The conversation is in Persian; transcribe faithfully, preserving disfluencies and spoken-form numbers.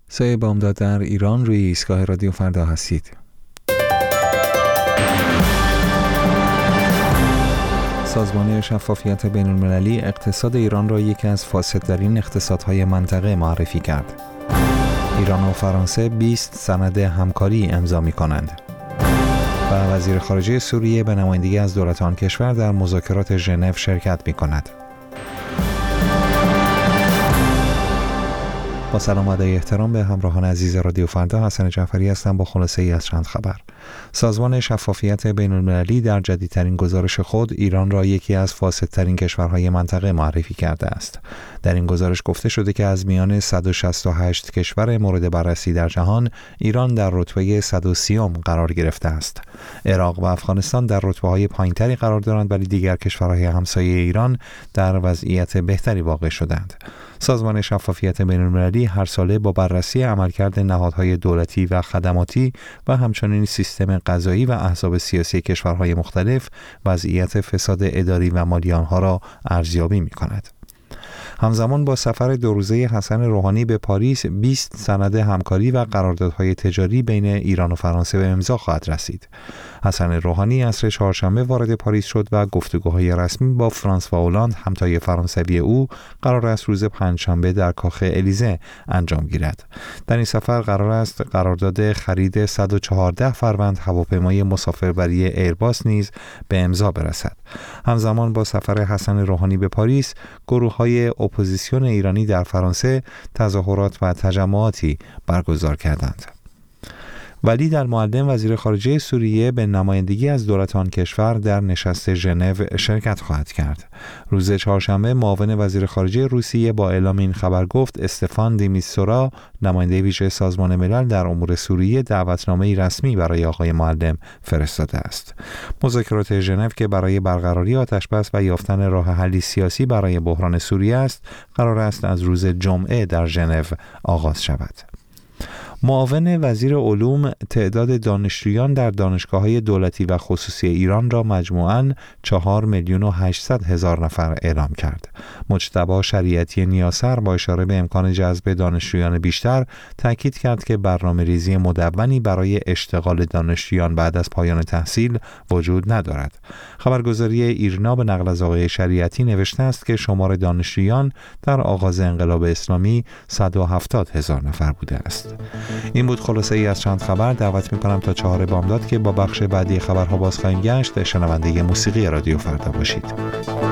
صدای بامداد در ایران روی ایستگاه رادیو فردا هستید. سازمان شفافیت بین‌المللی اقتصاد ایران را یکی از فاسدترین اقتصادهای منطقه معرفی کرد. ایران و فرانسه بیست سند همکاری امضا می‌کنند. و وزیر خارجه سوریه به نمایندگی از دولت آن کشور در مذاکرات ژنو شرکت می‌کند. با سلام و ادای احترام به همراهان عزیز رادیو فردا، حسن جعفری هستم با خلاصه ای از چند خبر. سازمان شفافیت بین‌المللی در جدیدترین گزارش خود ایران را یکی از فاسدترین کشورهای منطقه معرفی کرده است. در این گزارش گفته شده که از میان صد و شصت و هشت کشور مورد بررسی در جهان، ایران در رتبه صد و سی قرار گرفته است. عراق و افغانستان در رتبه‌های پایین‌تری قرار دارند، ولی دیگر کشورهای همسایه ایران در وضعیت بهتری واقع شدند. سازمان شفافیت بین‌المللی هر ساله با بررسی عملکرد نهادهای دولتی و خدماتی و همچنین سیستم قضایی و احزاب سیاسی کشورهای مختلف وضعیت فساد اداری و مالی آنها را ارزیابی می‌کند. همزمان با سفر دو روزه حسن روحانی به پاریس، بیست سند همکاری و قراردادهای تجاری بین ایران و فرانسه به امضا خواهد رسید. حسن روحانی عصر چهارشنبه وارد پاریس شد و گفتگوهای رسمی با فرانسوا هولند همتای فرانسوی او قرار است روز پنجشنبه در کاخ الیزه انجام گیرد. در این سفر قرار است قرارداد خرید صد و چهارده فروند هواپیمای مسافربری ایرباس نیز به امضا برسد. همزمان با سفر حسن روحانی به پاریس، گروه‌های اپوزیسیون ایرانی در فرانسه تظاهرات و تجمعاتی برگزار کردند. ولید المعلم وزیر خارجه سوریه به نمایندگی از دولت آن کشور در نشست ژنو شرکت خواهد کرد. روز چهارشنبه معاون وزیر خارجه روسیه با اعلام این خبر گفت استفان دیمیستورا، نماینده ویژه سازمان ملل در امور سوریه، دعوتنامه‌ای رسمی برای آقای معلم فرستاده است. مذاکرات ژنو که برای برقراری آتش‌بس و یافتن راه حلی سیاسی برای بحران سوریه است، قرار است از روز جمعه در ژنو آغاز شود. معاون وزیر علوم تعداد دانشجویان در دانشگاه‌های دولتی و خصوصی ایران را مجموعاً چهار میلیون و هشتصد هزار نفر اعلام کرد. مجتبی شریعتی نیاسر با اشاره به امکان جذب دانشجویان بیشتر تاکید کرد که برنامه‌ریزی مدونی برای اشتغال دانشجویان بعد از پایان تحصیل وجود ندارد. خبرگزاری ایرنا به نقل از آقای شریعتی نوشته است که شمار دانشجویان در آغاز انقلاب اسلامی صد و هفتاد هزار نفر بوده است. این بود خلاصه ای از چند خبر. دعوت میکنم تا چهار بامداد که با بخش بعدی خبرها باز خواهیم گشت. شنونده موسیقی رادیو فردا باشید.